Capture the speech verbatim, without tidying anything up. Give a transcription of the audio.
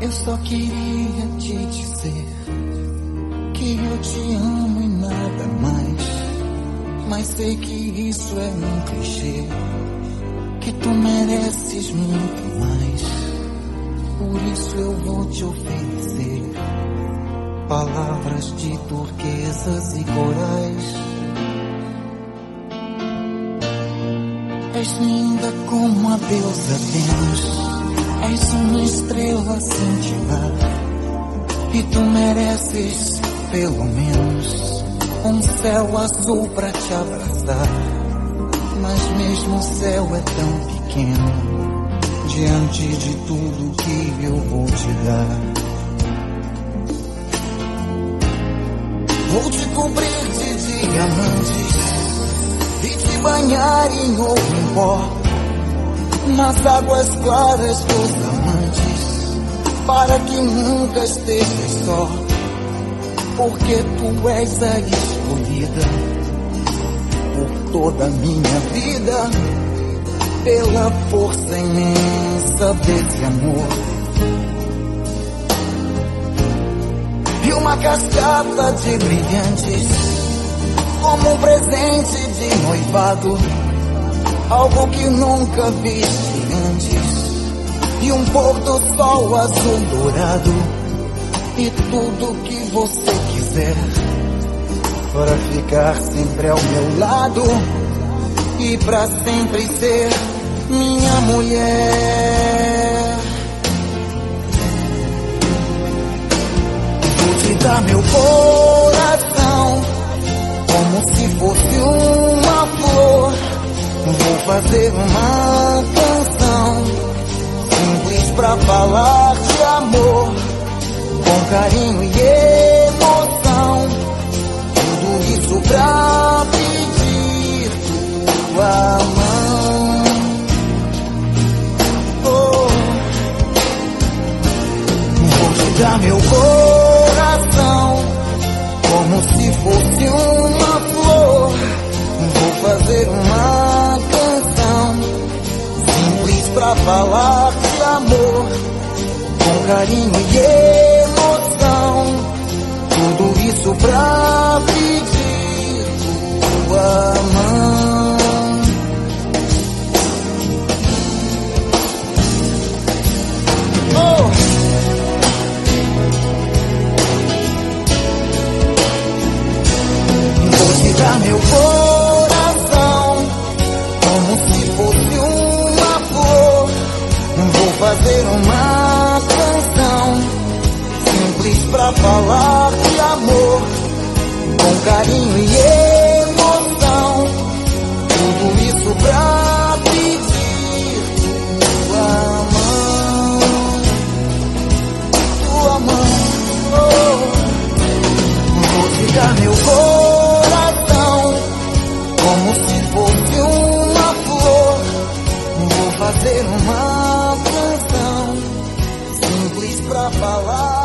Eu só queria te dizer que eu te amo e nada mais. Mas sei que isso é um clichê, que tu mereces muito mais. Por isso eu vou te oferecer palavras de turquesas e corais. És linda como a deusa Vênus, és uma estrela cintilar, e tu mereces pelo menos um céu azul pra te abraçar. Mas mesmo o céu é tão pequeno diante de tudo que eu vou te dar. Vou te cobrir de diamantes e te banhar em ouro em pó, nas águas claras dos amantes, para que nunca estejas só. Porque tu és a escolhida por toda a minha vida, pela força imensa desse amor. E uma cascata de brilhantes, como um presente de noivado, algo que nunca viste antes. E um pôr do sol azul dourado, e tudo que você quiser, para ficar sempre ao meu lado e pra sempre ser minha mulher. Vou te dar meu coração como se fosse uma flor. Vou fazer uma canção simples pra falar de amor, com carinho e emoção. Tudo isso pra pedir tua mão. Oh. Vou te dar meu coração como se fosse uma flor. Vou fazer uma canção simples pra falar de amor, com carinho e emoção. Tudo isso pra pedir tua mão. Oh. Vou te dar meu coração como se fosse uma flor. Vou fazer uma canção simples pra falar de amor, com carinho e emoção. Tudo isso pra pedir tua mão, tua mão. Oh. Vou te dar meu coração como se fosse uma flor. Vou fazer uma canção simples pra falar